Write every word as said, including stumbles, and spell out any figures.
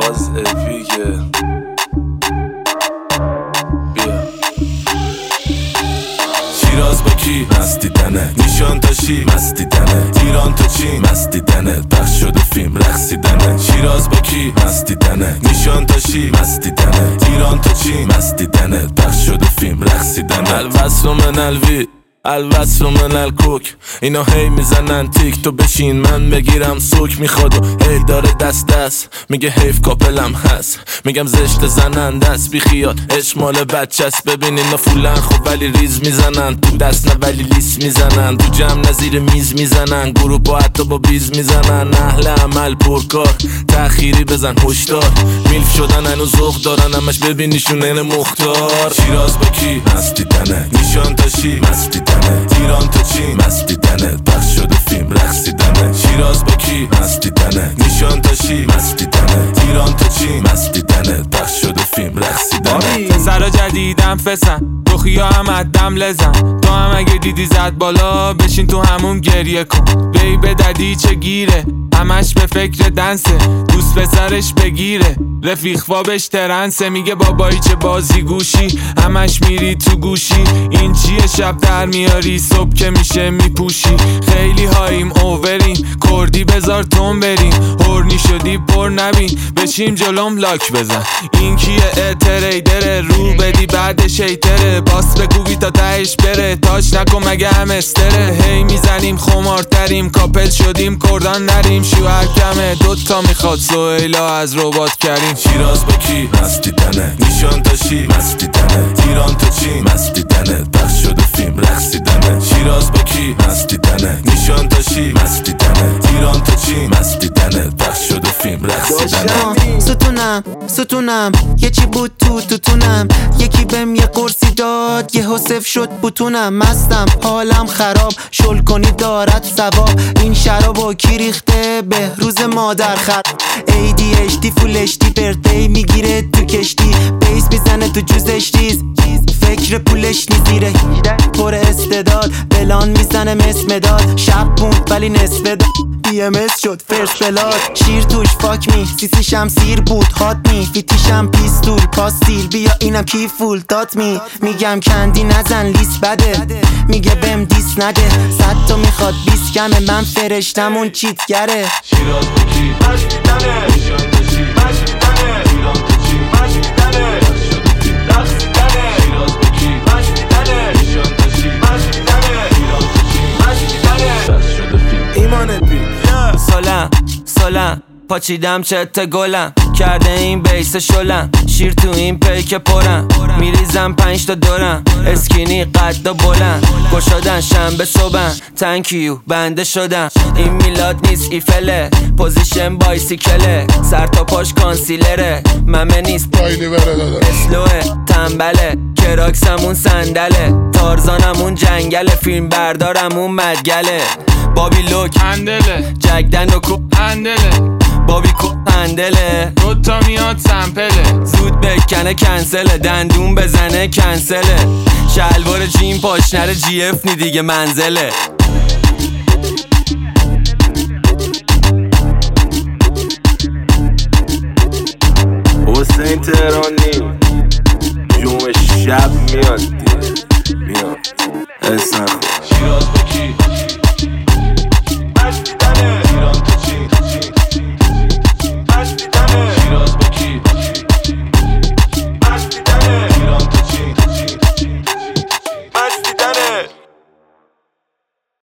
باز اپیکه بیا شیراز با کی؟ مستی دنه نیشان تاشی مستی دنه ایران تو چی؟ مستی دنه پخش شده فیلم رقصیدنه شیراز با کی؟ مستی دنه نیشان تاشی مستی دنه ایران تو چی؟ مستی دنه پخش شده فیلم رقصیدنه الوصل من الوی الوصل من الکوک اینا هی میزنن تیک تو بشین من بگیرم سوک میخواد و هی داره دست دست میگه حیف کاپلم هست میگم زشت زنن دست بی خیال اشمال بچه است ببین اینا فولن خب ولی ریز میزنن تو دست نه ولی لیس میزنن تو جمع نظیر میز میزنن گروه با حتی با بیز میزنن اهل عمل پرکار تأخیری بزن هشدار میلف شدن هنو ذوق دارن همش ببینیشون این مختار شیراز با کی؟ مستی دنه نیشان تاشی مستی دنه ایران تو چی؟ مستی دنه پخش شده فیلم رقصیدنه شیراز با کی؟ مستی دنه نیشان تاشی مستی دنه ایران تو چی؟ مستی دنه پخش شده فیلم رقصیدنه پسرا جدیدم فسن دخیا هم ادم لزن تو هم اگه دیدی زد بالا بشین تو همون گریه کن بی به ددی چه گیره همش به فکر دنسه دوست پسرش بگیره رفیق فابش ترنسه میگه بابایی چه بازی گوشی همش میری تو گوشی این چیه شب در میاری صبح که میشه میپوشی خیلی هاییم اووریم کردی بزار تون بریم هورنی شدی پر نبین بشیم جلوم لاک بزن این کیه اتریدره رو بدی بعد شیتره باس بگو بی تا تهش بره تاچ نکن مگه هم استره هی میزنیم خمارتریم کاپل شدیم کردان نریم شوهر کمه دوتا میخواد سویلا از ربات کریم شیراز با کی؟ مستی دنه نیشان تاشی مستی دنه ایران تو چی؟ مستی دنه پخش شده فیلم رقصیدنه شیراز با کی؟ مستی دنه نیشان تاشی مستی دنه ایران تو چی؟ مستی دنه پخش شده فیلم رقصیدنه ستونم ستونم یه چی بود تو توتونم یکی بهم یه قرصی داد یه حسف شد بوتونم مستم حالم خراب شل کنی دارد ثواب این شرابو کی ریخته به روز مادر خر ای دی اچ دی فول اچ دی برتی میگیره تو کشتی بیس میزنه تو جوزش ریز فکر پولش نیزیره پر استعداد بلان میزنه مس مداد شب موند ولی نصف داد بی ام اس شد فرس بلاد شیر توش فاک می سیسی شمسیر بود هات می فیتیشم پیستول پاستیل بیا اینم کی فول دات می میگم کندی نزن لیست بده میگه بهم دیس نده صد تا میخواد بیس کمه من فرشتمون چیتگره شیراز با کی؟ مستی دنه نیشان تاشی مستی دنه ایران تو چی؟ مستی دنه پخش شده فیلم رقصیدنه شیراز با کی؟ مستی دنه نیشان تاشی مستی دنه ایران تو چی؟ مستی دنه پخش شده فیلم ایمان بی سالم سالم پاچیدم چت گلم کرده این بیس شلم شیر تو این پیک پرم میریزم پنج تا دورم اسکینی قد و بلند گشادن شنبه صبحم تنکیو بنده شدم این میلاد نیست ایفله پوزیشن بایسیکله سر تا پاش کانسیلره ممه نیست اسلوه تنبله کراکسمون صندله تارزانمون جنگله فیلم بردارمون مدگله بابی لوک هندله جگدن و کو هندله بابی کو هندله دوتا میاد سمپله زود بکنه کنسله دندون بزنه کنسله شلوار جین پاش نره جی اف نی دیگه منزله حسین تهرانی جمعه شب میاد میاد اسم شیراز با کی؟